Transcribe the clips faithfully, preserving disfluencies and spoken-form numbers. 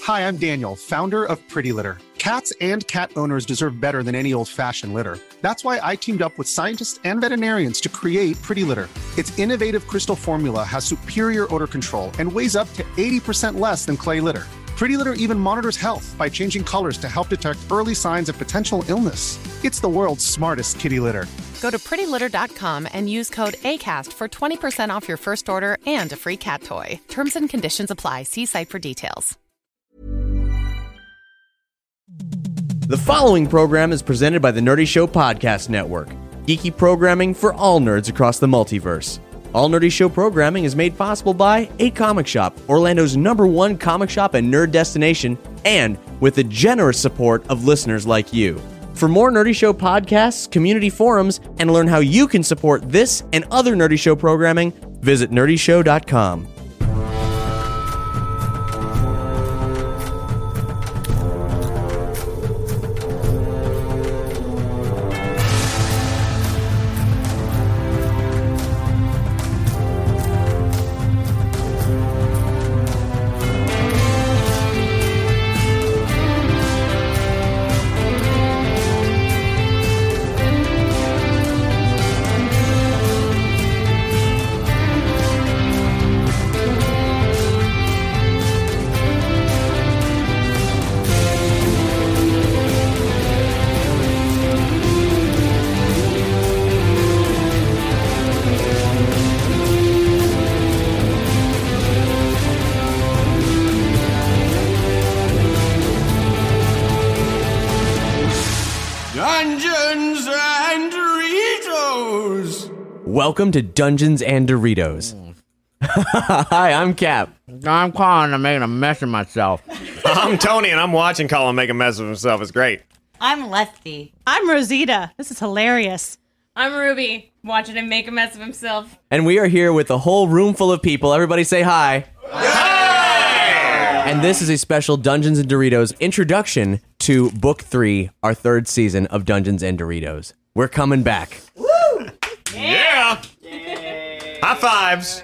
Hi, I'm Daniel, founder of Pretty Litter. Cats and cat owners deserve better than any old-fashioned litter. That's why I teamed up with scientists and veterinarians to create Pretty Litter. Its innovative crystal formula has superior odor control and weighs up to eighty percent less than clay litter. Pretty Litter even monitors health by changing colors to help detect early signs of potential illness. It's the world's smartest kitty litter. Go to pretty litter dot com and use code ACAST for twenty percent off your first order and a free cat toy. Terms and conditions apply. See site for details. The following program is presented by the Nerdy Show Podcast Network, geeky programming for all nerds across the multiverse. All Nerdy Show programming is made possible by A Comic Shop, Orlando's number one comic shop and nerd destination, and with the generous support of listeners like you. For more Nerdy Show podcasts, community forums, and learn how you can support this and other Nerdy Show programming, visit nerdy show dot com. Dungeons and Doritos! Welcome to Dungeons and Doritos. Hi, I'm Cap. I'm Colin. I'm making a mess of myself. I'm Tony, and I'm watching Colin make a mess of himself. It's great. I'm Lefty. I'm Rosita. This is hilarious. I'm Ruby, watching him make a mess of himself. And we are here with a whole room full of people. Everybody say hi. Hi! And this is a special Dungeons and Doritos introduction to Book three, our third season of Dungeons and Doritos. We're coming back. Woo! Yeah! Yay. High fives!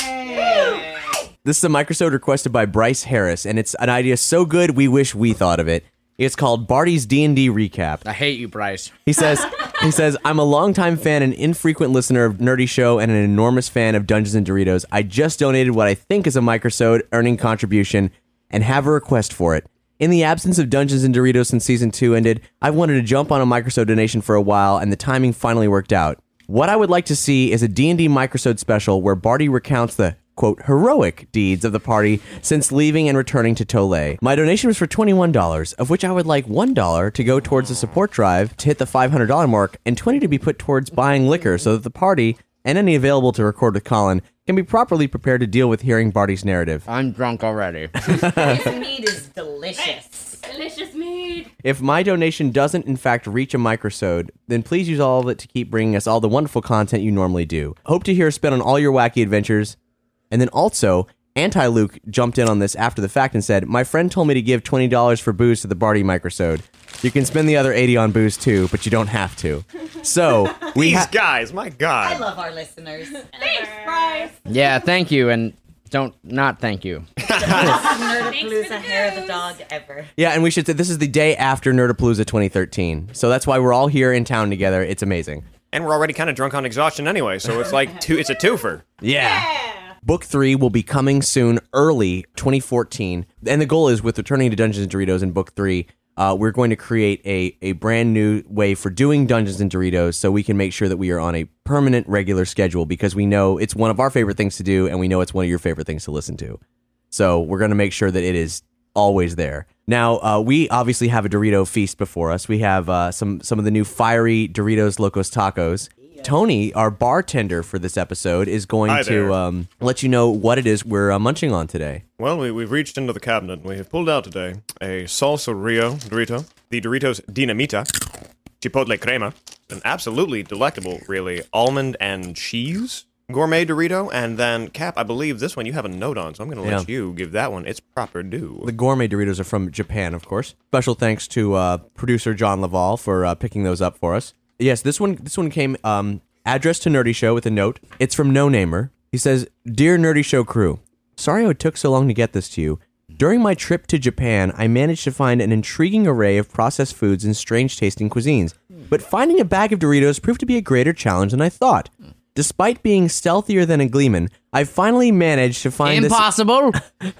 Yay! This is a microsode requested by Bryce Harris, and it's an idea so good we wish we thought of it. It's called Barty's D and D Recap. I hate you, Bryce. He says, he says, I'm a longtime fan and infrequent listener of Nerdy Show and an enormous fan of Dungeons and Doritos. I just donated what I think is a microsode earning contribution and have a request for it. In the absence of Dungeons and Doritos since season two ended, I wanted to jump on a microsode donation for a while, and the timing finally worked out. What I would like to see is a D and D microsode special where Barty recounts the, quote, heroic deeds of the party since leaving and returning to Tolay. My donation was for twenty-one dollars, of which I would like one dollar to go towards the support drive to hit the five hundred dollars mark, and twenty dollars to be put towards buying liquor so that the party, and any available to record with Colin, can be properly prepared to deal with hearing Barty's narrative. I'm drunk already. This meat is delicious. Delicious meat. If my donation doesn't in fact reach a microsode, then please use all of it to keep bringing us all the wonderful content you normally do. Hope to hear us spin on all your wacky adventures. And then also, Anti-Luke jumped in on this after the fact and said, my friend told me to give twenty dollars for booze to the Barty microsode. You can spend the other eighty on booze too, but you don't have to. So, we These ha- guys, my God. I love our listeners. Thanks, Bryce. Yeah, thank you, and don't not thank you. Nerdapalooza hair of the dog ever. Yeah, and we should say this is the day after Nerdapalooza twenty thirteen. So that's why we're all here in town together. It's amazing. And we're already kind of drunk on exhaustion anyway, so it's like two. It's a twofer. Yeah. Book three will be coming soon, early twenty fourteen. And the goal is, with returning to Dungeons and Doritos in Book three, uh, we're going to create a, a brand new way for doing Dungeons and Doritos so we can make sure that we are on a permanent, regular schedule, because we know it's one of our favorite things to do, and we know it's one of your favorite things to listen to. So we're going to make sure that it is always there. Now, uh, we obviously have a Dorito feast before us. We have uh, some, some of the new fiery Doritos Locos Tacos. Tony, our bartender for this episode, is going Hi to there. um, let you know what it is we're uh, munching on today. Well, we, we've reached into the cabinet and we have pulled out today a Salsa Rio Dorito, the Doritos Dinamita, Chipotle Crema, an absolutely delectable, really, almond and cheese gourmet Dorito, and then, Cap, I believe this one you have a note on, so I'm going to let Yeah. you give that one its proper due. The gourmet Doritos are from Japan, of course. Special thanks to uh, producer John Laval for uh, picking those up for us. Yes, this one this one came um, addressed to Nerdy Show with a note. It's from No Namer. He says, Dear Nerdy Show crew, sorry it took so long to get this to you. During my trip to Japan, I managed to find an intriguing array of processed foods and strange-tasting cuisines. But finding a bag of Doritos proved to be a greater challenge than I thought. Despite being stealthier than a Gleeman, I finally managed to find Impossible. this...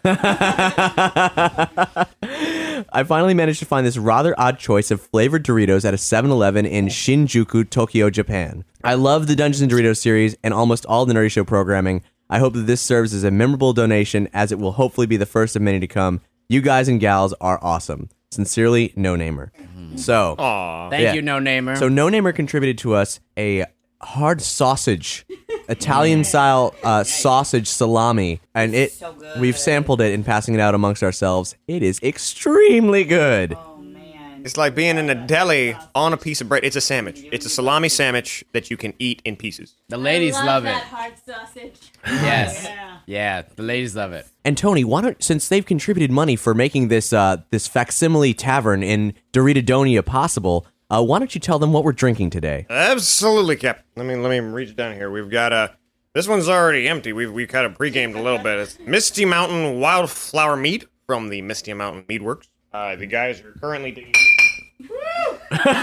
I finally managed to find this rather odd choice of flavored Doritos at a seven eleven in Shinjuku, Tokyo, Japan. I love the Dungeons and Doritos series and almost all the Nerdy Show programming. I hope that this serves as a memorable donation, as it will hopefully be the first of many to come. You guys and gals are awesome. Sincerely, No Namer. So, Aww. Thank yeah. you, No Namer. So No Namer contributed to us a hard sausage, Italian-style uh, sausage salami, and it So good. we've sampled it and passing it out amongst ourselves. It is extremely good. Oh man. It's like being in a deli on a piece of bread. It's a sandwich. It's a salami sandwich that you can eat in pieces. the ladies I love, love, that it. hard sausage. Yes. Yeah. Yeah, the ladies love it. And Tony, why don't, since they've contributed money for making this uh, this facsimile tavern in Doritodonia possible, uh, why don't you tell them what we're drinking today? Absolutely, Cap. Let me let me reach down here. We've got a. This one's already empty. We've we kind of pre-gamed a little bit. It's Misty Mountain Wildflower Mead from the Misty Mountain Mead Works. Uh, the guys are currently digging. In case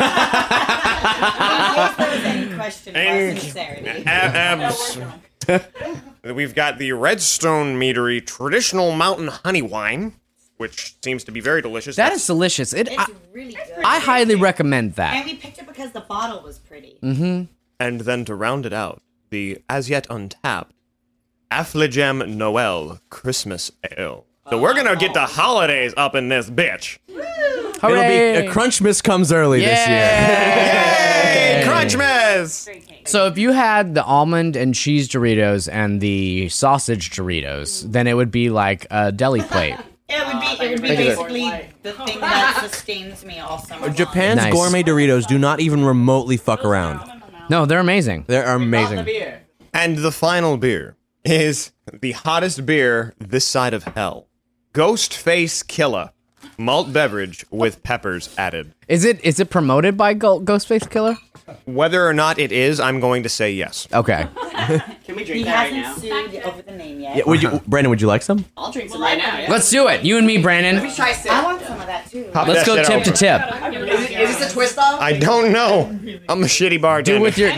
there was any question about And- sincerity. A- abs- We've got the Redstone Meadery Traditional Mountain Honey Wine, which seems to be very delicious. That is delicious. It. It's I, really good. I highly recommend and that. we picked it because the bottle was pretty. Mm-hmm. And then to round it out, the as yet untapped Affligem Noel Christmas Ale. So we're gonna get the holidays up in this bitch. It'll be uh, Crunchmas comes early this year. Yay! Crunchmas! So if you had the almond and cheese Doritos and the sausage Doritos, then it would be like a deli plate. It would be it would be basically the thing that sustains me all summer long. Japan's Nice. gourmet Doritos do not even remotely fuck around. No, they're amazing. They're amazing. And the final beer is the hottest beer this side of hell. Ghostface Killer. Malt beverage with peppers added. Is it is it promoted by Go- Ghostface Killer? Whether or not it is, I'm going to say yes. Okay. Can we He drink that right now? hasn't sued over the name yet. Yeah, would you, Brandon, would you like some? I'll drink some right now. Yeah. Let's do it. You and me, Brandon. Let me try sip. I want some of that too. Pop Let's that go shit tip to over. tip. Is, it- is this a twist off? I don't know. I'm a shitty bartender. Do with your.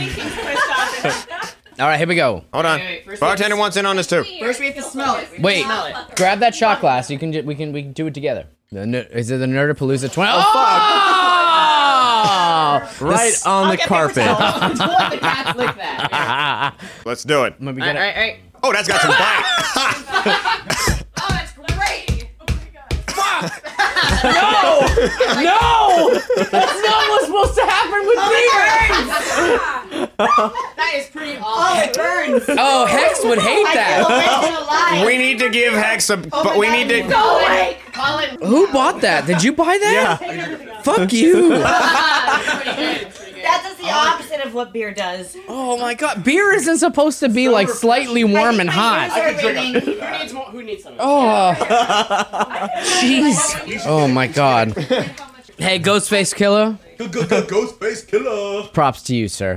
All right, here we go. Hold on. Wait, wait, first Bartender wants in on this too. First, we have to smell it. We have to Wait, smell it. grab that shot glass. You can ju- we can we can do it together. The, ner- is it the Nerdapalooza twenty? Oh, Right This- on the I'll get carpet. paper towels. Don't let the cats lick that. Let's do it. Maybe All get right, it. all right, Oh, that's got some bite. Oh, it's great. No! That's not what's supposed to happen with beer! That is pretty awesome. Oh, it burns. Oh, Hex would hate that. We need to give Hex a. But we need to. Colin, Colin. Who bought that? Did you buy that? Yeah. Fuck you. It's pretty good. It's pretty good. That does the opposite of what beer does. Oh my god. Beer isn't supposed to be like slightly warm and hot. I can drink it. Who needs more? Who needs some? Oh. Jeez. Oh my god. Hey, Ghostface Killer. Ghostface Killer. Props to you, sir.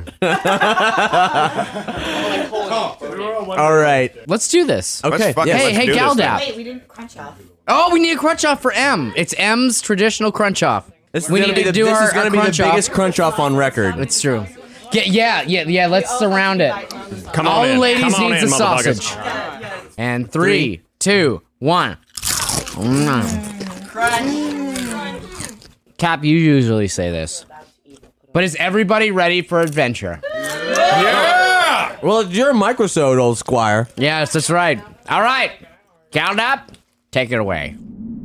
All right. Let's do this. Okay. fucking- yeah. Hey, let's hey, do this Galdap. Wait, we didn't crunch off. Oh, we need a crunch off for M. It's M's traditional crunch off. This is we gonna need be to the, do this our, is gonna our be the crunch biggest off. crunch off on record. It's true. Get, yeah, yeah, yeah. Let's surround it. Come All on the in. ladies Come on needs in, a motherfuckers. sausage. And three, two, one. Cap, you usually say this. But is everybody ready for adventure? Yeah. Well, you're a microsode, old squire. Yes, that's right. All right. Count up. Take it away.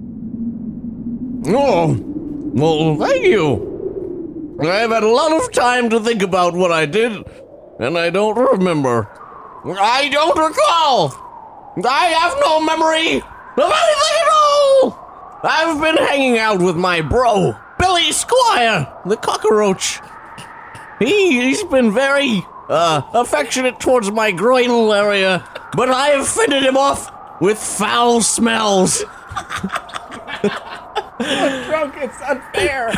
Oh, well, thank you. I've had a lot of time to think about what I did, and I don't remember. I don't recall. I have no memory of anything at all. I've been hanging out with my bro, Billy Squire, the cockroach. He, he's been very uh, affectionate towards my groinal area, but I have fended him off with foul smells. Drunk, it's unfair.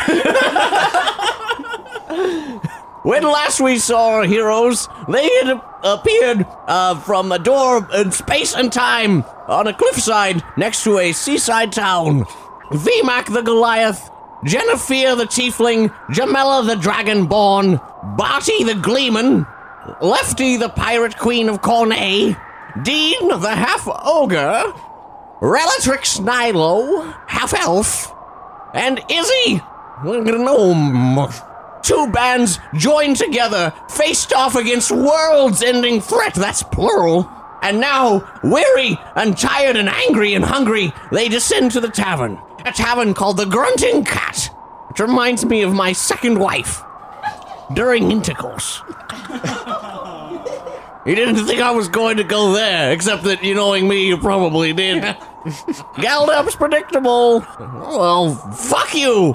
When last we saw our heroes, they had appeared uh, from a door in space and time on a cliffside next to a seaside town. V MAC the Goliath, Jennifer the Tiefling, Jamela the Dragonborn, Barty the Gleeman, Lefty the Pirate Queen of Cornay, Dean the Half-Ogre, Relatrix Nilo, Half-Elf, and Izzy the Gnome. Two bands joined together, faced off against worlds-ending threat, that's plural. And now, weary and tired and angry and hungry, they descend to the tavern. A tavern called the Grunting Cat, which reminds me of my second wife during intercourse. You didn't think I was going to go there, except that, you knowing me, you probably did. Galdup's predictable. Well, fuck you.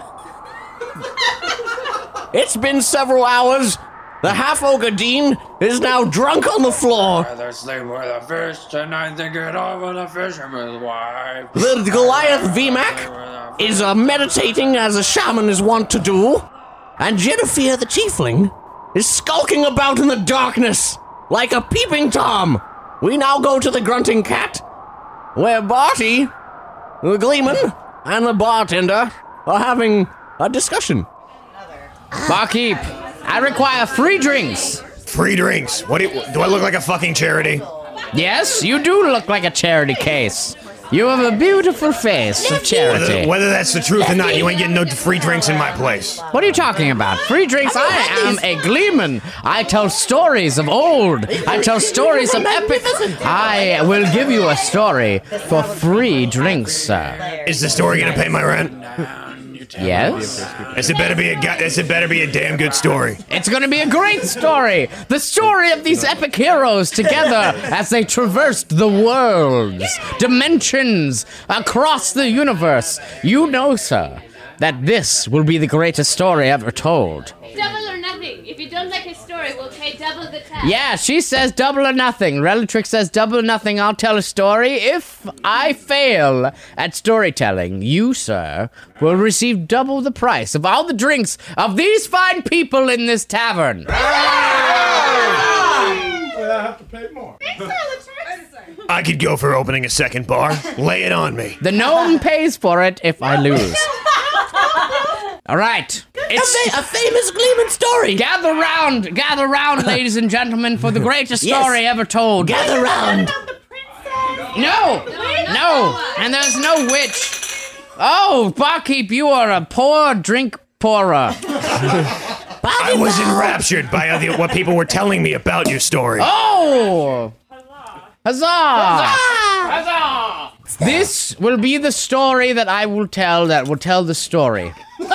It's been several hours. The half-ogre Dean is now drunk on the floor. They sleep with a fish tonight, they get off with a fisherman's wife. The Goliath V MAC is uh, meditating as a shaman is wont to do. And Jennifer the Tiefling is skulking about in the darkness like a peeping Tom. We now go to the Grunting Cat, where Barty, the Gleeman, and the bartender are having a discussion. Barkeep, I require free drinks. Free drinks? What do, you, do I look like a fucking charity? Yes, you do look like a charity case. You have a beautiful face of charity. Whether, whether that's the truth or not, you ain't getting no free drinks in my place. What are you talking about? Free drinks? I am a Gleeman. I tell stories of old. I tell stories of epic. I will give you a story for free drinks, sir. Is the story gonna pay my rent? Yes. Is it better be a is it better be a damn good story? It's gonna be a great story. The story of these epic heroes together as they traversed the worlds, dimensions, across the universe. You know, sir, that this will be the greatest story ever told. Double or nothing. If you don't like his story, we'll pay double the tax. Yeah, she says double or nothing. Relatrix says double or nothing. I'll tell a story. If I fail at storytelling, you, sir, will receive double the price of all the drinks of these fine people in this tavern. I have to pay more. I could go for opening a second bar. Lay it on me. The gnome pays for it if I lose. All right. It's a, fa- a famous Gleeman story. Gather round, gather round, ladies and gentlemen, for the greatest Yes. story ever told. Gather round. No, no, and there's no witch. Oh, Barkeep, you are a poor drink pourer. I was enraptured by the, what people were telling me about your story. Oh! Huzzah! Huzzah! This will be the story that I will tell that will tell the story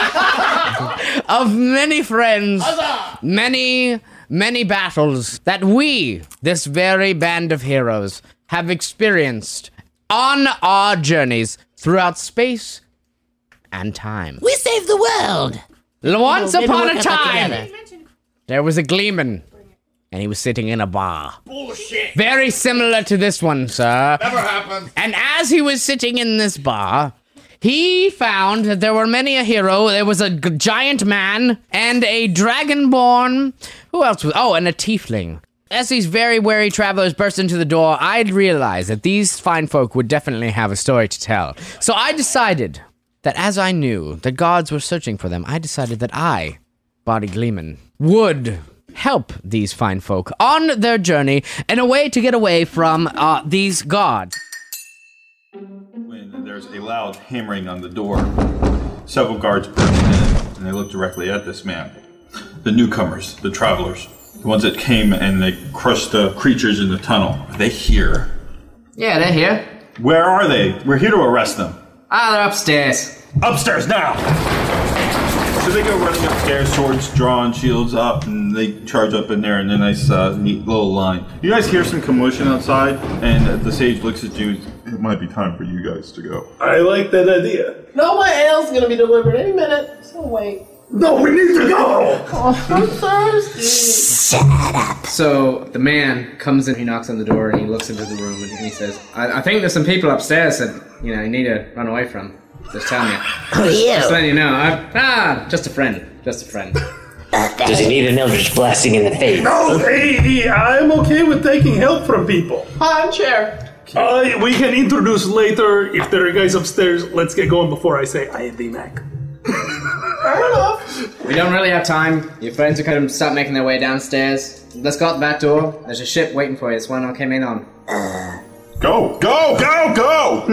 of many friends, many, many battles that we, this very band of heroes, have experienced on our journeys throughout space and time. We saved the world. Once Maybe upon we'll a get back time, together. there was a Gleeman, and he was sitting in a bar. Bullshit. Very similar to this one, sir. Never happened. And as he was sitting in this bar, he found that there were many a hero. There was a g- giant man and a dragonborn. Who else was? Oh, and a tiefling. As these very wary travelers burst into the door, I'd realized that these fine folk would definitely have a story to tell. So I decided that as I knew the gods were searching for them, I decided that I, Barty Gleeman, would help these fine folk on their journey in a way to get away from uh, these gods. When there's a loud hammering on the door, several guards burst in, and they look directly at this man. The newcomers, the travelers, the ones that came and they crushed the creatures in the tunnel. Are they here? Yeah, they're here. Where are they? We're here to arrest them. Ah, they're upstairs. Upstairs now! So they go running upstairs, swords drawn, shields up, and they charge up in there in a nice, uh, neat little line. You guys hear some commotion outside, and the sage looks at you. It might be time for you guys to go. I like that idea. No, my ale's gonna be delivered any minute. So wait. No, we need to go! Oh, I'm thirsty. So the man comes in, he knocks on the door, and he looks into the room, and he says, I, I think there's some people upstairs that, you know, you need to run away from. Just telling you. Who are you? Just letting you know. I, ah, just a friend. Just a friend. Does he need an eldritch blasting in the face? No, hey, hey, I'm okay with taking help from people. Hi, I'm Chair. Uh, we can introduce later. If there are guys upstairs, let's get going before I say I am B-Mac. We don't really have time. Your friends are going to start making their way downstairs. Let's go out the back door. There's a ship waiting for you. It's one I came in on. Uh, Go, go, go, go!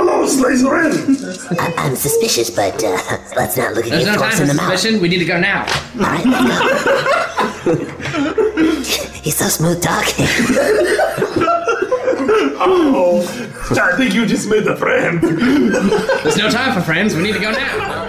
I- I'm suspicious, but uh, let's not look at There's you no time forcing for them out. suspicion. We need to go now. All right, let's go. He's so smooth talking. Oh, I think you just made a friend. There's no time for friends. We need to go now.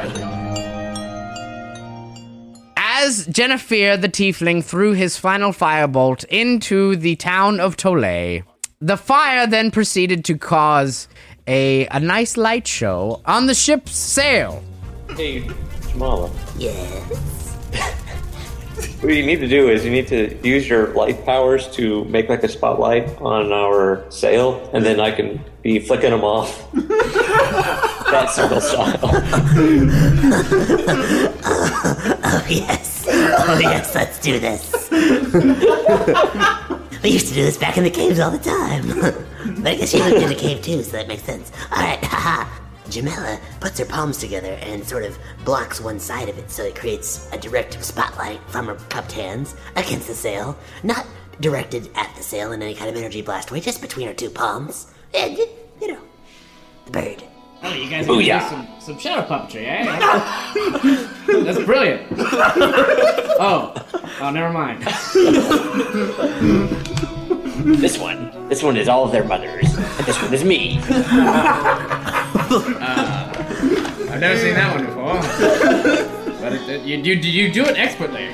As Jennifer the Tiefling threw his final firebolt into the town of Tolay, the fire then proceeded to cause a, a nice light show on the ship's sail. Hey, Jamala. Yes. What you need to do is you need to use your light powers to make like a spotlight on our sail, and then I can be flicking them off. That circle style. oh, oh, yes. Oh, yes, let's do this. We used to do this back in the caves all the time. But I guess she lived in a cave too, so that makes sense. Alright, haha. Jamila puts her palms together and sort of blocks one side of it so it creates a direct spotlight from her cupped hands against the sail. Not directed at the sail in any kind of energy blast way, just between her two palms. And, you know, the bird. Oh, you guys are doing some, some shadow puppetry, eh? That's brilliant. Oh, oh, never mind. This one, this one is all of their mothers, and this one is me. Uh, I've never seen that one before. But it, it, you, you, you do it expertly.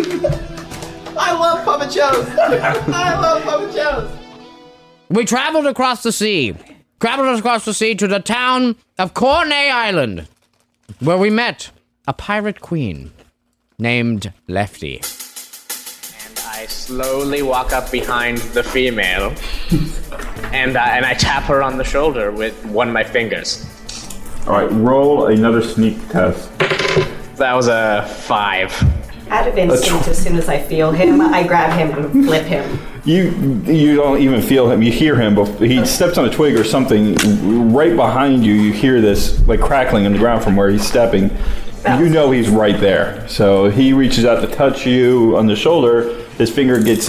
I love puppet shows. I love puppet shows. We traveled across the sea. Traveled across the sea to the town of Cornay Island, where we met a pirate queen named Lefty. And I slowly walk up behind the female, and uh, and I tap her on the shoulder with one of my fingers. All right, roll another sneak test. That was a five. Out of instinct, as soon as I feel him, I grab him and flip him. You you don't even feel him. You hear him, but he steps on a twig or something. Right behind you, you hear this like crackling on the ground from where he's stepping. You know he's right there. So he reaches out to touch you on the shoulder. His finger gets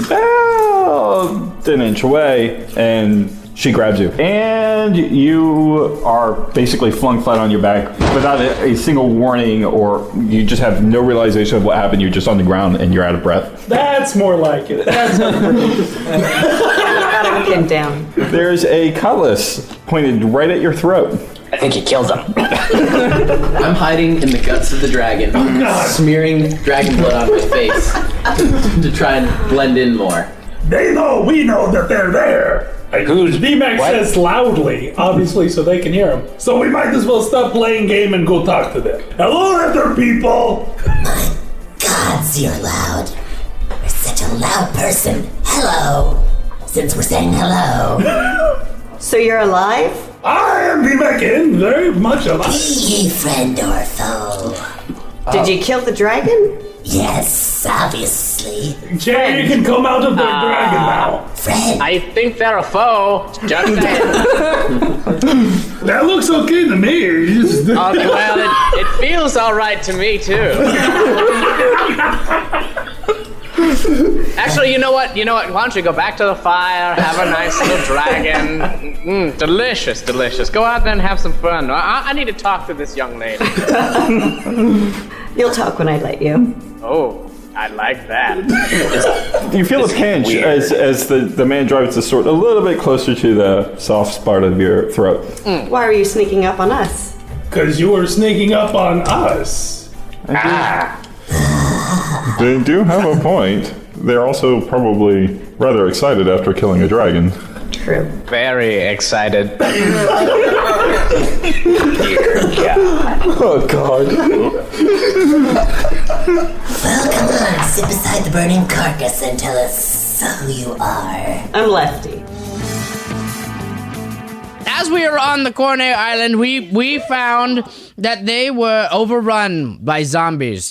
about an inch away, and she grabs you. And you are basically flung flat on your back without a, a single warning, or you just have no realization of what happened. You're just on the ground and you're out of breath. That's more like it. That's Got him pinned down. There's a cutlass pointed right at your throat. I think you killed him. I'm hiding in the guts of the dragon, smearing dragon blood on my face to try and blend in more. They know we know that they're there. Who's D-Max says loudly, obviously, so they can hear him. So we might as well stop playing game and go talk to them. Hello, other people. My gods, you're loud. You're such a loud person. Hello. Since we're saying hello. So you're alive? I am D-Mac-in, very much alive. Be ye friend or foe. Did you kill the dragon? Yes, obviously. Jay, you can come out of the Uh, dragon now. Friend. I think they're a foe. Just saying. That looks okay to me. You just- Uh, well, it, it feels all right to me too. Actually, you know what? You know what? Why don't you go back to the fire, have a nice little dragon? Mm, delicious, delicious. Go out there and have some fun. I, I need to talk to this young lady. You'll talk when I let you. Oh, I like that. You feel a pinch as, as the, the man drives the sword a little bit closer to the soft spot of your throat. Why are you sneaking up on us? Because you were sneaking up on us. Ah. They do have a point. They're also probably rather excited after killing a dragon. True. Very excited. Oh, God. Well, come on, sit beside the burning carcass and tell us who you are. I'm Lefty. As we were on the Cornay Island, we, we found that they were overrun by zombies.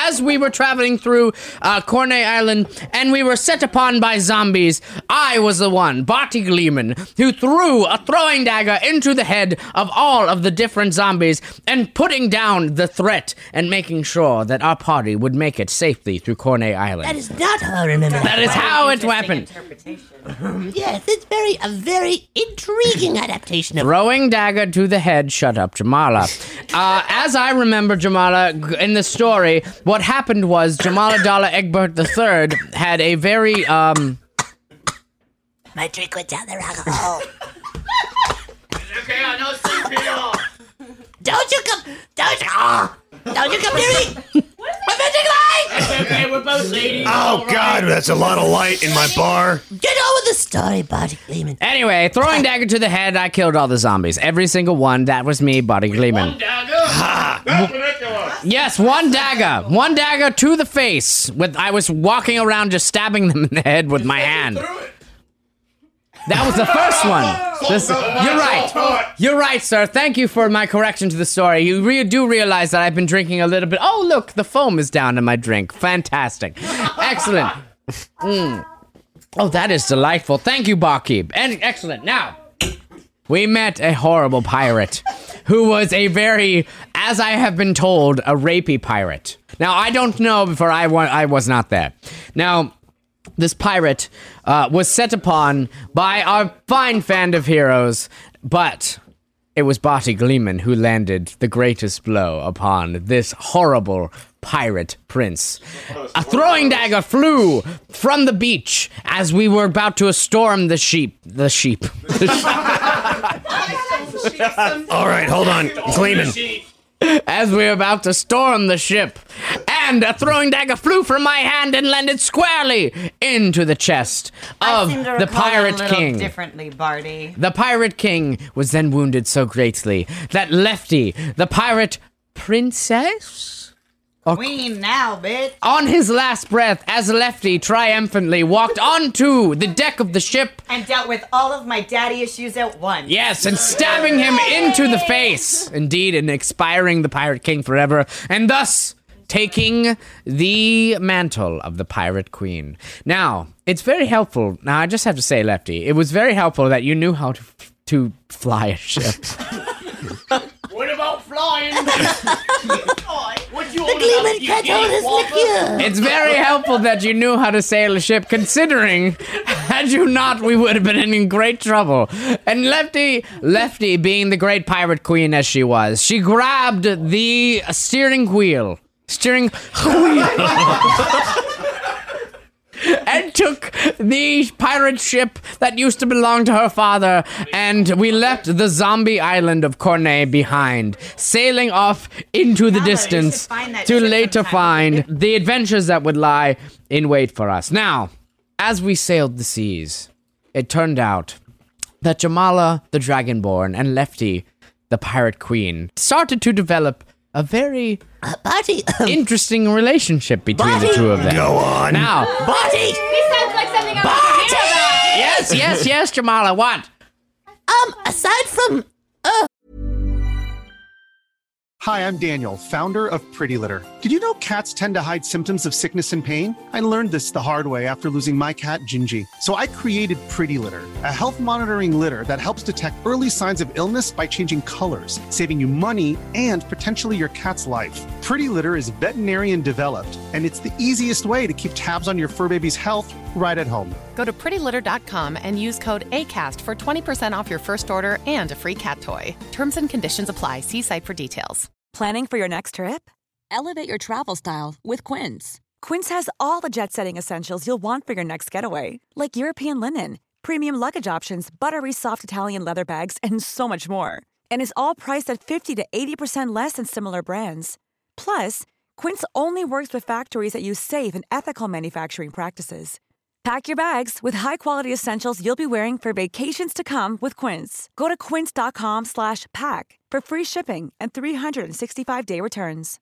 as we were traveling through uh, Cornet Island and we were set upon by zombies, I was the one, Barty Gleeman, who threw a throwing dagger into the head of all of the different zombies and putting down the threat and making sure that our party would make it safely through Cornet Island. That is not how I remember. That is how it happened. Yes, it's very a very intriguing adaptation of Throwing dagger to the head, shut up, Jamala. Uh, as I remember, Jamala, g- in the story, what happened was Jamala Dalla Egbert the third had a very, um... My drink went down the rabbit hole. Okay, I know C P R. Don't you come... Don't you... Oh, don't you come near me! Avenging light! It's okay, we're both ladies. Oh, God, that's a lot of light in my bar. Get on with the story, Barty Gleeman. Anyway, throwing dagger to the head, I killed all the zombies. Every single one, that was me, Barty Gleeman. One dagger? That's ridiculous. Yes, one dagger. One dagger to the face. With I was walking around just stabbing them in the head with my hand. That was the first one. This, you're right. You're right, sir. Thank you for my correction to the story. You re- do realize that I've been drinking a little bit. Oh, look, the foam is down in my drink. Fantastic. Excellent. Mm. Oh, that is delightful. Thank you, Barkeep. And excellent. Now, we met a horrible pirate who was a very, as I have been told, a rapey pirate. Now, I don't know before I, wa- I was not there. Now, this pirate uh, was set upon by our fine band of heroes, but it was Barty Gleeman who landed the greatest blow upon this horrible pirate prince. A throwing dagger flew from the beach as we were about to storm the sheep. The sheep. The sheep. All right, hold on, Gleeman. As we were about to storm the ship, and a throwing dagger flew from my hand and landed squarely into the chest of I seem to the recall Pirate it a little King. differently, Barty. The Pirate King was then wounded so greatly that Lefty, the pirate princess, Queen now, bitch. on his last breath, as Lefty triumphantly walked onto the deck of the ship, And dealt with all of my daddy issues at once. yes, and stabbing him into the face, indeed, and expiring the Pirate King forever, and thus taking the mantle of the Pirate Queen. Now, it's very helpful. Now, I just have to say, Lefty, it was very helpful that you knew how to to fly a ship. What about flying? What you The Gleeman can't hold his liquor. It's very helpful that you knew how to sail a ship, considering, had you not, we would have been in great trouble. And Lefty, Lefty, being the great pirate queen as she was, she grabbed the steering wheel, steering wheel, and took the pirate ship that used to belong to her father, and we left the zombie island of Cornet behind, sailing off into the distance to later find the adventures that would lie in wait for us. Now, as we sailed the seas, it turned out that Jamala the Dragonborn and Lefty the Pirate Queen started to develop a very uh, Barty, um, interesting relationship between Barty, the two of them. Go on. Now, Barty! This sounds like something I want to hear about. yes, yes, yes, Jamala, what? Um, aside from... Uh, Hi, I'm Daniel, founder of Pretty Litter. Did you know cats tend to hide symptoms of sickness and pain? I learned this the hard way after losing my cat, Gingy. So I created Pretty Litter, a health monitoring litter that helps detect early signs of illness by changing colors, saving you money and potentially your cat's life. Pretty Litter is veterinarian developed, and it's the easiest way to keep tabs on your fur baby's health right at home. Go to pretty litter dot com and use code ACAST for twenty percent off your first order and a free cat toy. Terms and conditions apply. See site for details. Planning for your next trip? Elevate your travel style with Quince. Quince has all the jet-setting essentials you'll want for your next getaway, like European linen, premium luggage options, buttery soft Italian leather bags, and so much more. And is all priced at fifty to eighty percent less than similar brands. Plus, Quince only works with factories that use safe and ethical manufacturing practices. Pack your bags with high-quality essentials you'll be wearing for vacations to come with Quince. Go to quince.com slash pack for free shipping and three sixty-five day returns.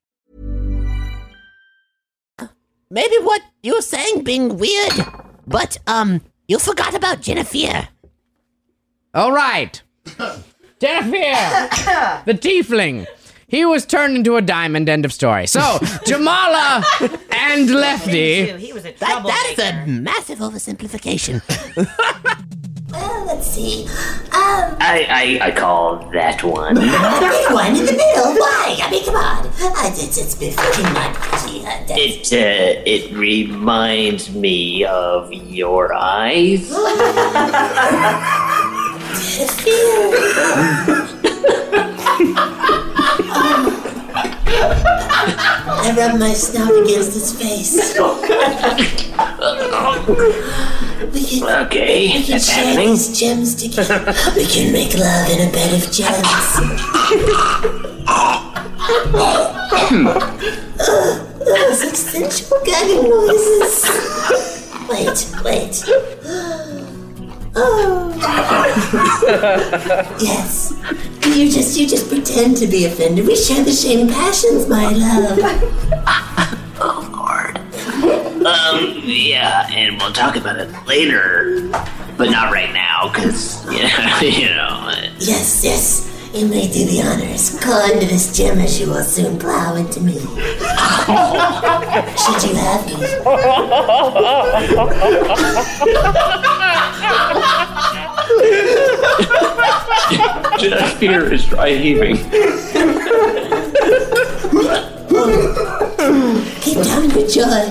maybe what you were saying being weird, but, um, you forgot about Jennifer. All right. Jennifer, the tiefling. he was turned into a diamond. End of story. So, Jamala and Lefty. He was a that, that is a massive oversimplification. Well, let's see. Um, I, I I call that one. The big one in the middle. Why? I mean, come on. Uh, it's it's befitting my beauty. Uh, it uh, it reminds me of your eyes. I rub my snout against his face. We can, okay, we can that's share happening. these gems together. We can make love in a bed of gems. uh, those are sensual gagging noises. Wait, wait. Oh. Yes. You just you just pretend to be offended. We share the same passions, my love. Oh, Lord. Um, yeah, and we'll talk about it later, but not right now, because, yeah, you know. Yes, yes. You may do the honors. Call into this gem as you will soon plow into me. Should you have me? Just fear is dry heaving. Keep down your joy.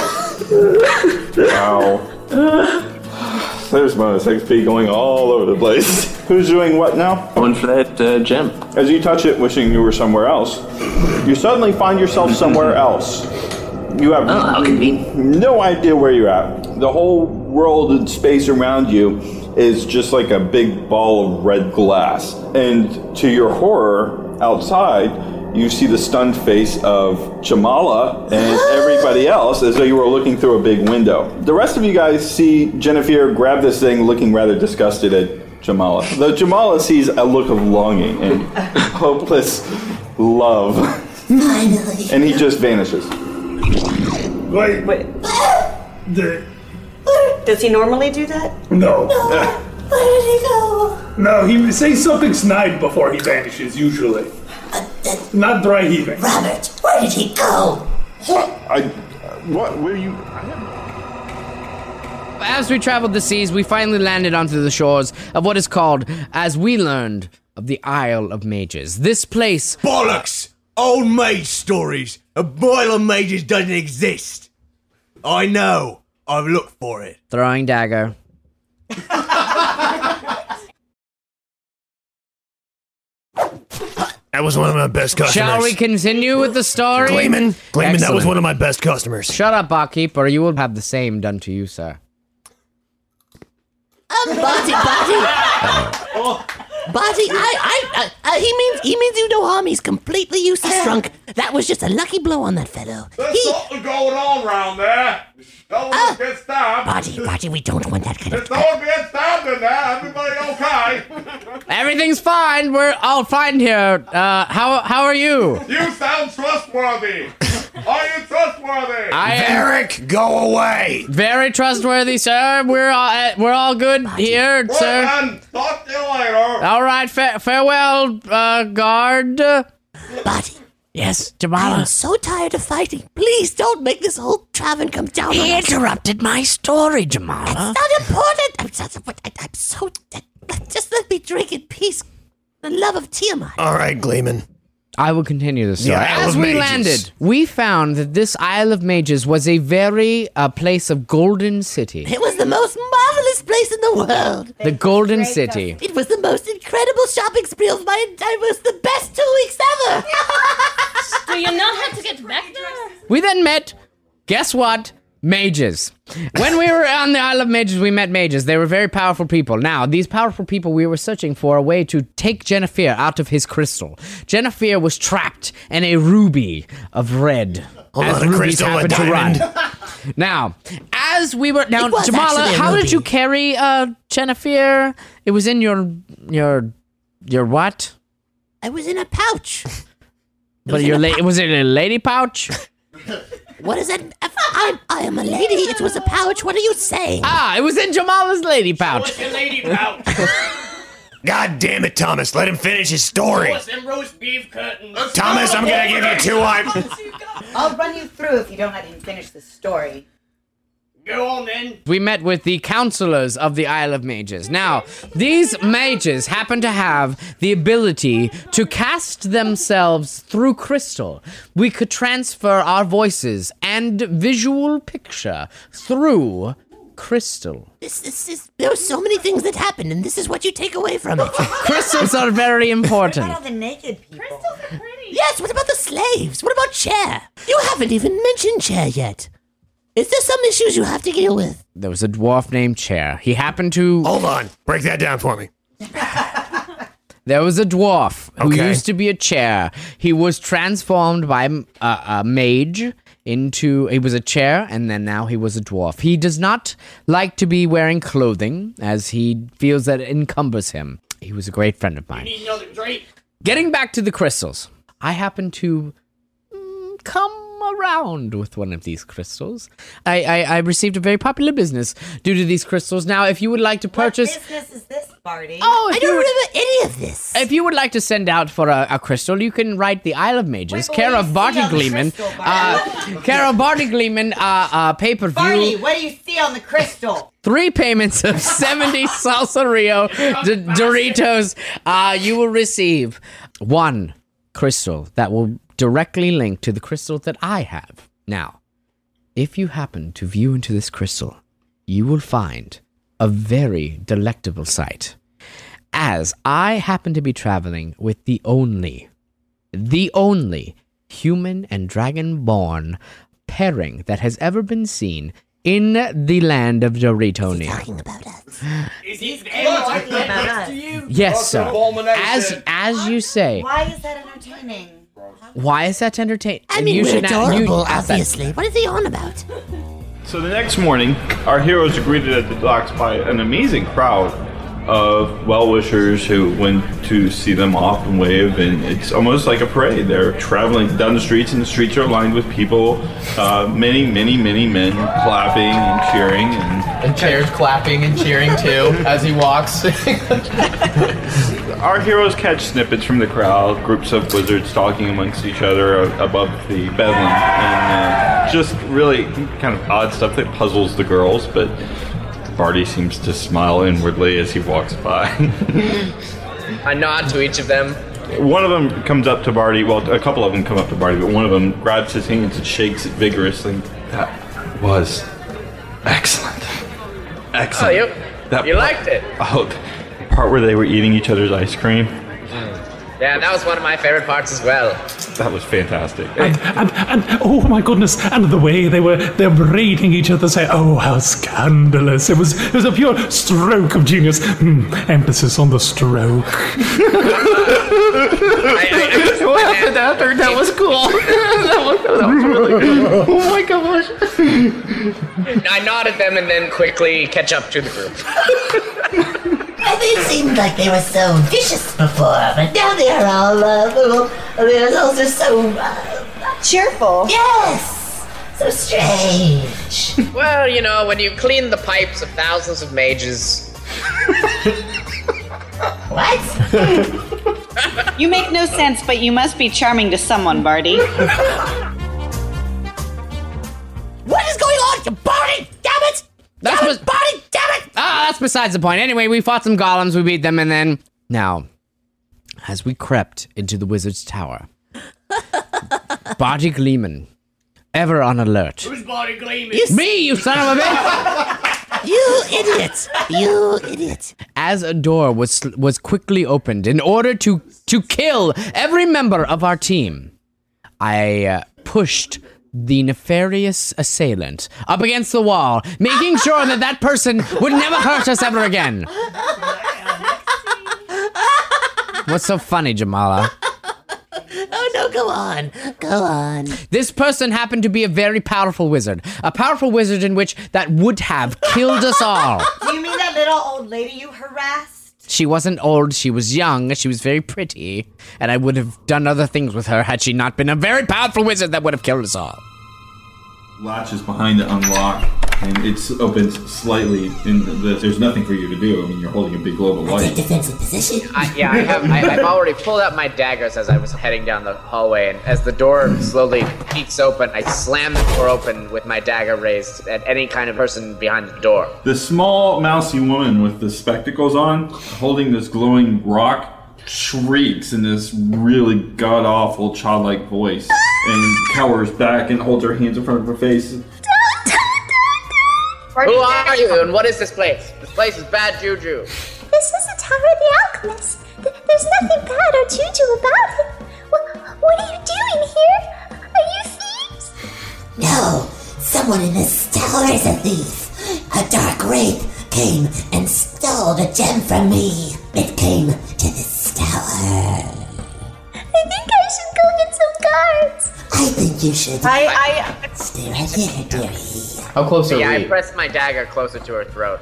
Wow. There's bonus X P going all over the place. Who's doing what now? Going for that uh, gem. As you touch it, wishing you were somewhere else, you suddenly find yourself somewhere else. You have oh, how convenient. No idea where you're at. The whole world and space around you is just like a big ball of red glass. And to your horror, outside, you see the stunned face of Jamala and everybody else as though you were looking through a big window. The rest of you guys see Jennifer grab this thing looking rather disgusted at Jamala. Though Jamala sees a look of longing and hopeless love. Finally. And he just vanishes. Wait. Wait. The, Does he normally do that? no. Where did he go? No, he says something snide before he vanishes, usually. Not dry heaving. Robert, where did he go? I... What? Where you... As we traveled the seas, we finally landed onto the shores of what is called, as we learned, of the Isle of Mages. This place... Bollocks! Old mage stories. A Isle of Mages doesn't exist. I know. I've looked for it. Throwing dagger. That was one of my best customers. Shall we continue with the story? Gleeman, Gleeman, that was Excellent. one of my best customers. Shut up, barkeeper. You will have the same done to you, sir. Um, Barty, Barty. Barty, I, I, I, uh, he means, he means you no harm. He's completely useless drunk. That was just a lucky blow on that fellow. There's He, something going on around there. No one get stabbed. Barty, Barty, we don't want that kind of. There's no one getting stabbed in there. Everybody okay? Everything's fine. We're all fine here. Uh, how how are you? You sound trustworthy. Are you trustworthy? I am Eric, go away. very trustworthy, sir. We're all uh, we're all good here, Right, sir. then. Talk to you later. All right, fa- farewell, uh, guard. Barty, Yes, I Jamala. am so tired of fighting. Please don't make this whole tavern come down on He us. interrupted my story, Jamala. It's not important. I'm so, I'm so. Just let me drink in peace. The love of Tiamat. All right, Gleeman. I will continue the story. The Isle As of we Mages. landed, we found that this Isle of Mages was a very uh, place of golden city. It was the most marvelous place in the world. The Golden City. It was the most incredible shopping spree of my entire. It was the best two weeks ever. Do you know how to get back there? We then met, guess what? Mages. When we were on the Isle of Mages, we met mages. They were very powerful people. Now, these powerful people, we were searching for a way to take Jennifer out of his crystal. Jennifer was trapped in a ruby of red. Hold as on, a rubies crystal, a happen to diamond. run. Now, as we were now, It was Jamala, actually a how did ruby. you carry uh, Jennifer? It was in your your your what? I was in a pouch. But your la- was it a lady pouch? What is it? I, I am a lady. It was a pouch. What are you saying? Ah, it was in Jamala's lady pouch. What's your lady pouch? God damn it, Thomas. Let him finish his story. What's them roast beef curtains? Thomas, I'm going to give you two wine. I'll run you through if you don't let him finish the story. Go on then. We met with the counselors of the Isle of Mages. Now, these mages happen to have the ability to cast themselves through crystal. We could transfer our voices and visual picture through crystal. This, this is, there are so many things that happen, and this is what you take away from it. Crystals are very important. What about all the naked people? Crystals are pretty. Yes, what about the slaves? What about Chair? You haven't even mentioned Chair yet. Is there some issues you have to deal with? There was a dwarf named Chair. He happened to... Hold on. Break that down for me. There was a dwarf who Okay. used to be a chair. He was transformed by a, a mage into... He was a chair, and then now he was a dwarf. He does not like to be wearing clothing, as he feels that it encumbers him. He was a great friend of mine. You need another drink? Getting back to the crystals. I happen to mm, come around with one of these crystals. I, I, I received a very popular business due to these crystals. Now, if you would like to purchase... What business is this, Barty? Oh, I don't remember any of this. If you would like to send out for a, a crystal, you can write the Isle of Mages, Wait, care what of do you Barty see on the Gleeman, crystal, uh, care of Barty Gleeman, uh, uh, pay-per-view. Barty, what do you see on the crystal? Three payments of seventy Salsa Rio D- Doritos. Uh, you will receive one crystal that will directly link to the crystal that I have. Now, if you happen to view into this crystal, you will find a very delectable sight. As I happen to be traveling with the only, the only human and dragon-born pairing that has ever been seen in the land of Doritonia. Talking about us. Is he talking about us? to you? Yes, sir. Abomination. As as you say. Why is that entertaining? Why is that entertaining? I mean, you we're should not- you- adorable, obviously. What is he on about? So the next morning, our heroes are greeted at the docks by an amazing crowd of well-wishers who went to see them off and wave, and it's almost like a parade. They're traveling down the streets, and the streets are lined with people, uh, many, many, many men clapping and cheering. And, And Chair's clapping and cheering too as he walks. our heroes catch snippets from the crowd, groups of wizards talking amongst each other above the bedlam, and uh, just really kind of odd stuff that puzzles the girls, but Barty seems to smile inwardly as he walks by. I nod to each of them. One of them comes up to Barty, well, a couple of them come up to Barty, but one of them grabs his hands and shakes it vigorously. That was excellent. Excellent. Oh, you, that you part- liked it. Oh, the part where they were eating each other's ice cream. Yeah, that was one of my favorite parts as well. That was fantastic. And, and, and oh my goodness, and the way they were they're berating each other, say, oh how scandalous. It was it was a pure stroke of genius. Mm, emphasis on the stroke. I, I, I just What happened after? That was cool. that, was, that was really good. Oh my gosh. I nod at them and then quickly catch up to the group. Well, they seemed like they were so vicious before, but now they are all uh, little. They're all just so uh, cheerful. Yes, so strange. Well, you know, when you clean the pipes of thousands of mages. What? You make no sense, but you must be charming to someone, Barty. What is going on, Barty? Damn it! That's damn was- it, Barty! Damn it! Ah, that's besides the point. Anyway, we fought some golems, we beat them, and then... Now, as we crept into the wizard's tower, Barty Gleeman, ever on alert. Who's Barty Gleeman? Me, you son of a bitch! You idiot! You idiot! As a door was was quickly opened in order to to kill every member of our team, I uh, pushed the nefarious assailant up against the wall, making sure that that person would never hurt us ever again. What's so funny, Jamala? Oh no, go on. Go on. This person happened to be a very powerful wizard. A powerful wizard in which that would have killed us all. Do you mean that little old lady you harassed? She wasn't old, she was young, she was very pretty, and I would have done other things with her had she not been a very powerful wizard that would have killed us all. Latches behind it unlock, and it's opens slightly, and the, there's nothing for you to do. I mean, you're holding a big globe of light. Defensive position. I, yeah, I have. I, I've already pulled out my daggers as I was heading down the hallway, and as the door slowly peeks open, I slam the door open with my dagger raised at any kind of person behind the door. The small, mousy woman with the spectacles on, holding this glowing rock, shrieks in this really god-awful, childlike voice, and cowers back and holds her hands in front of her face. Who are you, and what is this place? This place is bad juju. This is the Tower of the Alchemist. Th- there's nothing bad or juju about it. What, what are you doing here? Are you thieves? No, someone in this tower is a thief. A dark wraith came and stole the gem from me. It came to this tower. I think I should go get some guards. I think you should. I, I stay right here, dearie. How close are yeah, we? I pressed my dagger closer to her throat.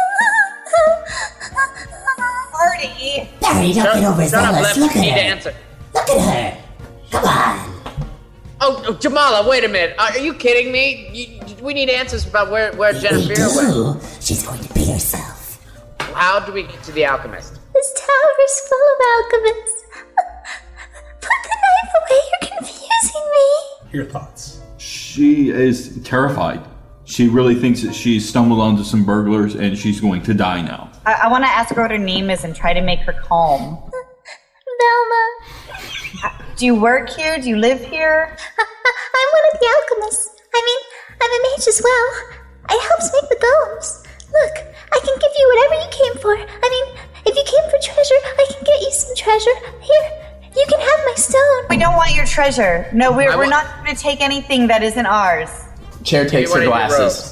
Party. Barry, don't get overzealous. Look at need her. to answer. Look at her. Come on. Oh, oh, Jamala, wait a minute. Are, are you kidding me? You, we need answers about where, where Jennifer went. She's going to be herself. How do we get to the alchemist? This tower is full of alchemists. Put the knife away, you're confusing me. Your thoughts? She is terrified. She really thinks that she's stumbled onto some burglars and she's going to die now. I, I want to ask her what her name is and try to make her calm. Velma. Do you work here? Do you live here? I, I, I'm one of the alchemists. I mean, I'm a mage as well. I helps make the golems. Look, I can give you whatever you came for. I mean, if you came for treasure, I can get you some treasure. Here, you can have my stone. We don't want your treasure. No, we're, I we're want- not going to take anything that isn't ours. Chair takes her glasses.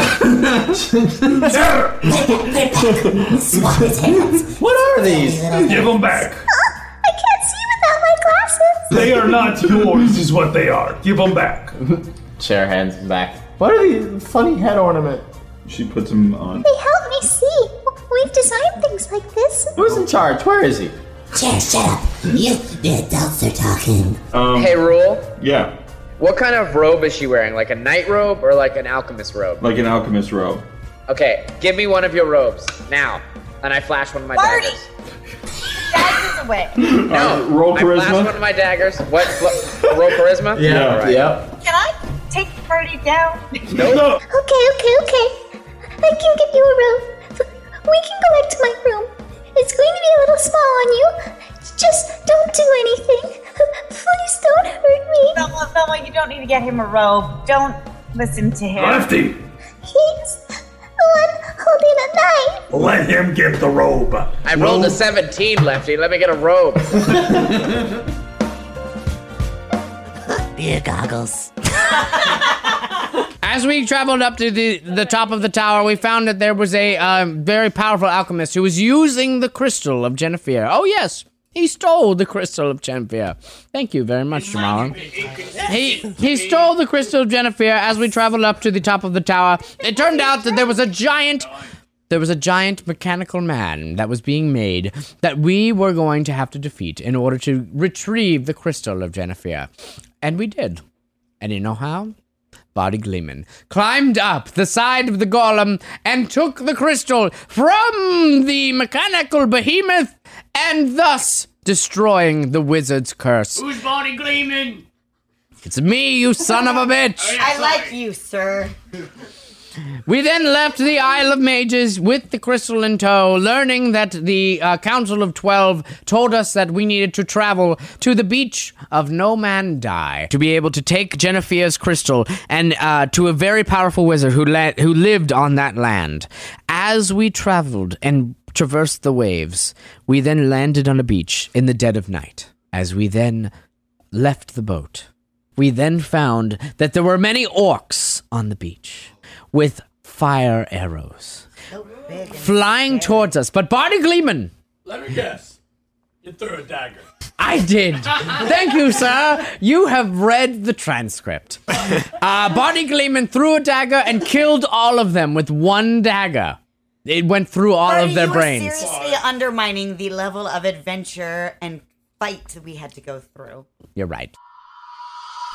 Swap his hands. What are these? Give them back. I can't see without my glasses. They are not yours, is what they are. Give them back. Chair hands them back. What are these funny head ornament? She puts them on. They help me see. We've designed things like this. Who's in charge? Where is he? Chair, shut up. You, the adults are talking. Um, Hey, Rule. Yeah, What kind of robe is she wearing? Like a night robe or like an alchemist robe? like an alchemist robe. Okay, give me one of your robes now. And I flash one of my Marty! daggers. Daggers away. No, Uh, roll I flash charisma. one of my daggers. What? Fl- roll charisma? Yeah. All right. Yep. Can I take the party down? Nope. Okay, okay, okay. I can give you a robe. We can go back to my room. It's going to be a little small on you. Just don't do anything. Please don't hurt me. Velma, Velma, you don't need to get him a robe. Don't listen to him. Lefty, He's the one holding a knife. let him get the robe. I rolled a seventeen, Lefty. Let me get a robe. Beer goggles. As we traveled up to the, the top of the tower, we found that there was a um, very powerful alchemist who was using the crystal of Jennifer. Oh, yes. He stole the crystal of Jennifer. Thank you very much, Jamala. He he stole the crystal of Jennifer as we traveled up to the top of the tower. It turned out that there was a giant there was a giant mechanical man that was being made that we were going to have to defeat in order to retrieve the crystal of Jennifer. And we did. And you know how? Body Gleeman climbed up the side of the golem and took the crystal from the mechanical behemoth and thus destroying the wizard's curse. Who's Body Gleeman? It's me, you son of a bitch! I like you, sir. We then left the Isle of Mages with the crystal in tow, learning that the uh, Council of Twelve told us that we needed to travel to the beach of No Man Die to be able to take Jennifer's crystal and uh, to a very powerful wizard who la- who lived on that land. As we traveled and traversed the waves, we then landed on a beach in the dead of night. As we then left the boat, we then found that there were many orcs on the beach with fire arrows flying towards us. But Barty Gleeman, Let me guess. You threw a dagger. I did. Thank you, sir. You have read the transcript. Uh, Barty Gleeman threw a dagger and killed all of them with one dagger. It went through all Marty, of their you brains. are seriously undermining the level of adventure and fight we had to go through. You're right.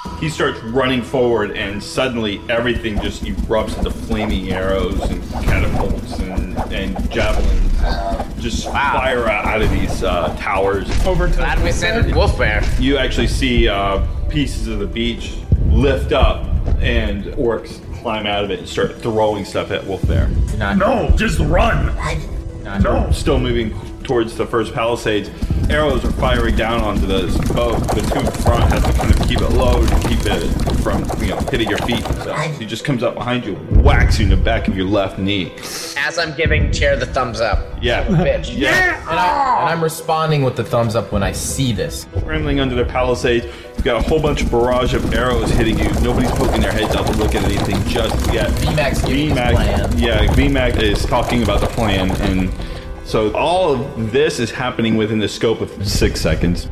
He starts running forward, and suddenly everything just erupts into flaming arrows and catapults and, and javelins. Just fire out of these uh, towers. Over to Glad we sent Wolf Bear. You actually see uh, pieces of the beach lift up, and orcs climb out of it and start throwing stuff at Wolf Bear. No, just run. No. Still moving towards the first palisades. Arrows are firing down onto this boat. The two in front have to kind of keep it low to keep it from, you know, hitting your feet. So he just comes up behind you, whacks you in the back of your left knee. As I'm giving Chair the thumbs up. Yeah. Bitch. Yeah. And, I, and I'm responding with the thumbs up when I see this. Scrambling under the palisades, you've got a whole bunch of barrage of arrows hitting you. Nobody's poking their heads out to look at anything just yet. V MAX's giving his plan. Yeah, V MAX is talking about the plan, and so all of this is happening within the scope of six seconds.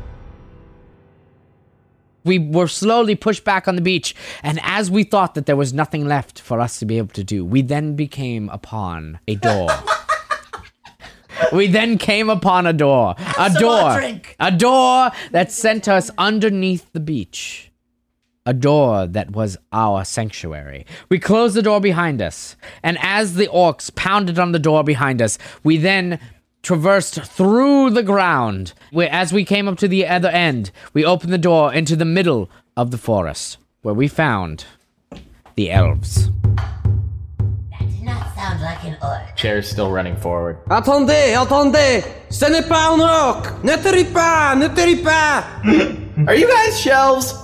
We were slowly pushed back on the beach, and as we thought that there was nothing left for us to be able to do, we then became upon a door. We then came upon a door. A Some door. more drink. A door that sent us underneath the beach. A door that was our sanctuary. We closed the door behind us, and as the orcs pounded on the door behind us, we then traversed through the ground. We, as we came up to the other end, we opened the door into the middle of the forest, where we found the elves. Did not sound like an orc. Chair's still running forward. Attendez, attendez! Ce n'est pas un orc! Ne te ris pas, ne te ris pas! Are you guys shelves?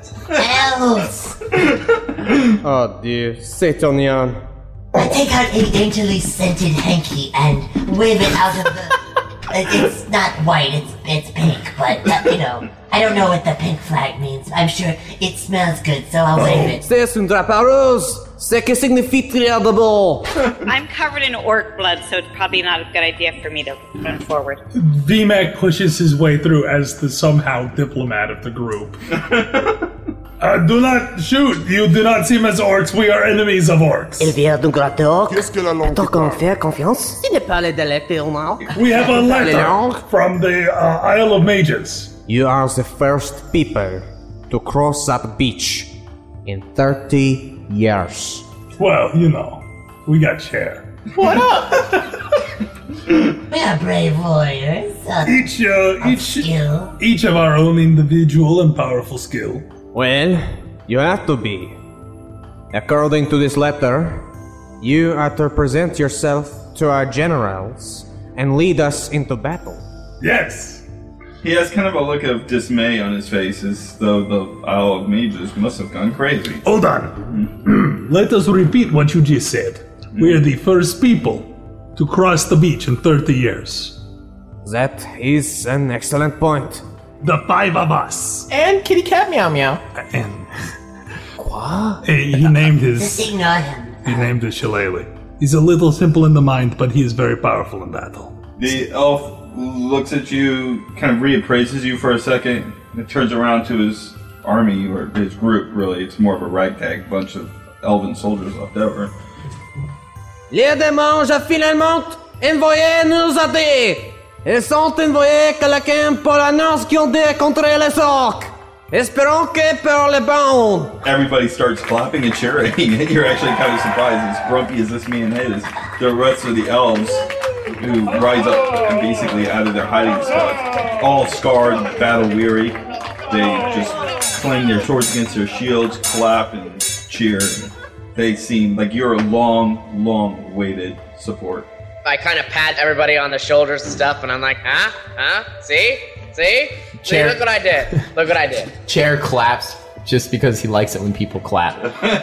Elves! Oh dear, Satonian. I take out a daintily scented hanky and wave it out of the... It's not white, it's it's pink, but, uh, you know, I don't know what the pink flag means. I'm sure it smells good, so I'll wave it. C'est une drapareuse! C'est que signifie triadable! I'm covered in orc blood, so it's probably not a good idea for me to run forward. V MAX pushes his way through as the somehow diplomat of the group. Uh, do not shoot! You do not seem as orcs. We are enemies of orcs. Il vient d'un grand orc. Tant qu'on fait confiance. Ce n'est pas le dialecte non. We have a letter from the uh, Isle of Mages. You are the first people to cross that beach in thirty years. Well, you know, we got Chair. What up? We are brave warriors. Uh, Each, uh, of each, skill. each of our own individual and powerful skill. Well, you have to be. According to this letter, you are to present yourself to our generals and lead us into battle. Yes. He has kind of a look of dismay on his face, as though the Isle of Mages must have gone crazy. Hold on. Let us repeat what you just said. We are the first people to cross the beach in thirty years. That is an excellent point. The five of us. And Kitty Cat Meow Meow. And What? he, he named his Just ignore him. he named his shillelagh. He's a little simple in the mind, but he is very powerful in battle. The elf looks at you, kind of reappraises you for a second, and turns around to his army, or his group, really. It's more of a ragtag bunch of elven soldiers left over. Les démons ont finalement envoyé nous aider. Ils sont envoyés quelqu'un pour l'annonce qu'ils ont dit contre les orques. Espérons que pour le bon. Everybody starts clapping and cheering, and you're actually kind of surprised, as grumpy as this man is. The rest of the elves, who rise up and basically out of their hiding spot, all scarred, battle-weary, they just clang their swords against their shields, clap, and cheer. They seem like you're a long, long-awaited support. I kind of pat everybody on the shoulders and stuff, and I'm like, huh? Huh? See? See? See, Chair. look what I did. Look what I did. Chair claps just because he likes it when people clap.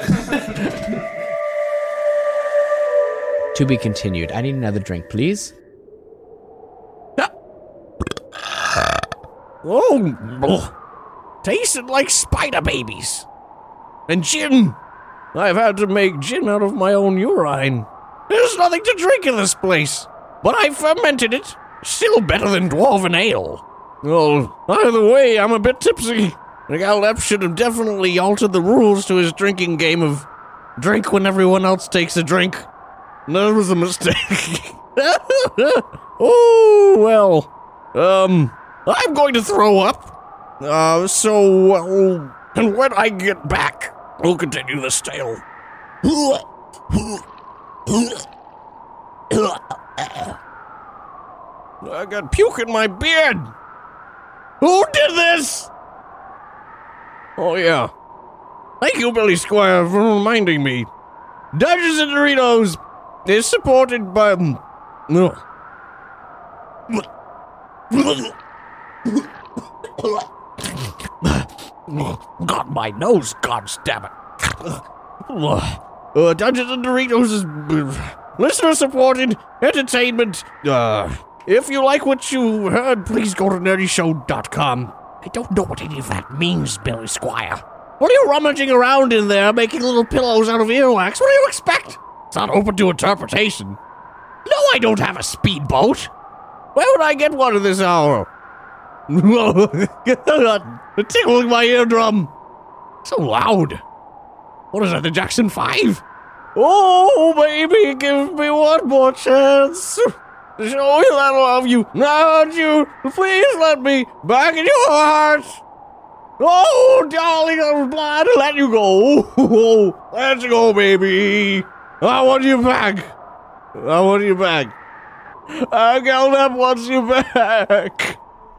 To be continued. I need another drink, please. Oh, tasted like spider babies. And gin. I've had to make gin out of my own urine. There's nothing to drink in this place, but I fermented it. Still better than dwarven ale. Well, either way, I'm a bit tipsy. Galep should have definitely altered the rules to his drinking game of drink when everyone else takes a drink. That was a mistake. Oh, well. Um, I'm going to throw up. Uh, so, well, And when I get back, we'll continue this tale. I got puke in my beard. Who did this? Oh, yeah. Thank you, Billy Squire, for reminding me. Dungeons and Doritos is supported by... No. Got my nose, god damn it. Uh, Dungeons and Doritos is uh, listener-supported entertainment. Uh, if you like what you heard, please go to nerdy show dot com. I don't know what any of that means, Billy Squire. What are you rummaging around in there, making little pillows out of earwax? What do you expect? It's not open to interpretation. No, I don't have a speedboat. Where would I get one at this hour? Tickling my eardrum. So loud. What is that, the Jackson five? Oh, baby, give me one more chance to show you that I love you. Now, you, please let me back in your heart. Oh, darling, I was blind to let you go. Oh, let's go, baby. I want you back. I want you back. I got up wants you back.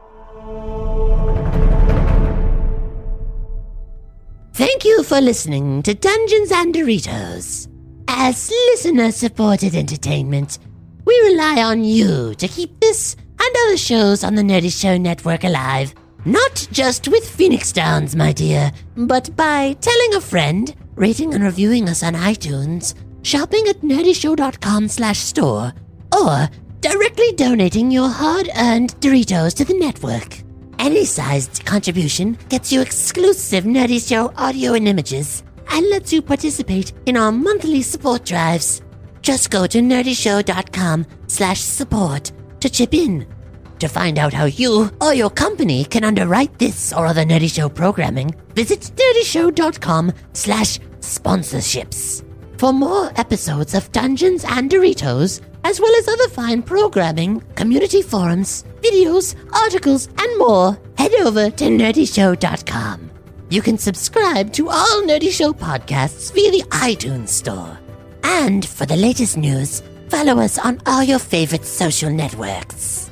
Thank you for listening to Dungeons and Doritos. As listener-supported entertainment, we rely on you to keep this and other shows on the Nerdy Show Network alive. Not just with Phoenix Downs, my dear, but by telling a friend, rating and reviewing us on iTunes, shopping at nerdyshow.com slash store, or directly donating your hard-earned Doritos to the network. Any sized contribution gets you exclusive Nerdy Show audio and images and lets you participate in our monthly support drives. Just go to nerdyshow.com slash support to chip in. To find out how you or your company can underwrite this or other Nerdy Show programming, visit nerdyshow.com slash sponsorships. For more episodes of Dungeons and Doritos, as well as other fine programming, community forums, videos, articles, and more, head over to nerdy show dot com. You can subscribe to all Nerdy Show podcasts via the iTunes Store. And for the latest news, follow us on all your favorite social networks.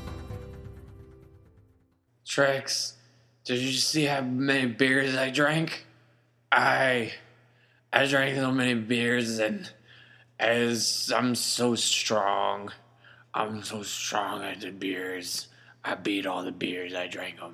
Trex, did you see how many beers I drank? I... I drank so many beers and... As I'm so strong. I'm so strong at the beers. I beat all the beers. I drank them.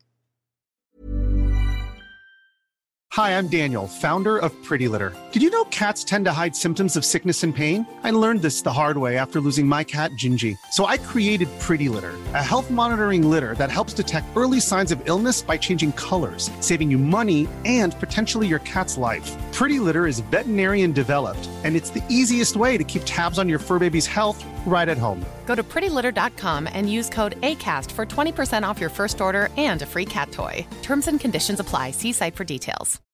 Hi, I'm Daniel, founder of Pretty Litter. Did you know cats tend to hide symptoms of sickness and pain? I learned this the hard way after losing my cat, Gingy. So I created Pretty Litter, a health monitoring litter that helps detect early signs of illness by changing colors, saving you money and potentially your cat's life. Pretty Litter is veterinarian developed, and it's the easiest way to keep tabs on your fur baby's health right at home. Go to pretty litter dot com and use code ACAST for twenty percent off your first order and a free cat toy. Terms and conditions apply. See site for details.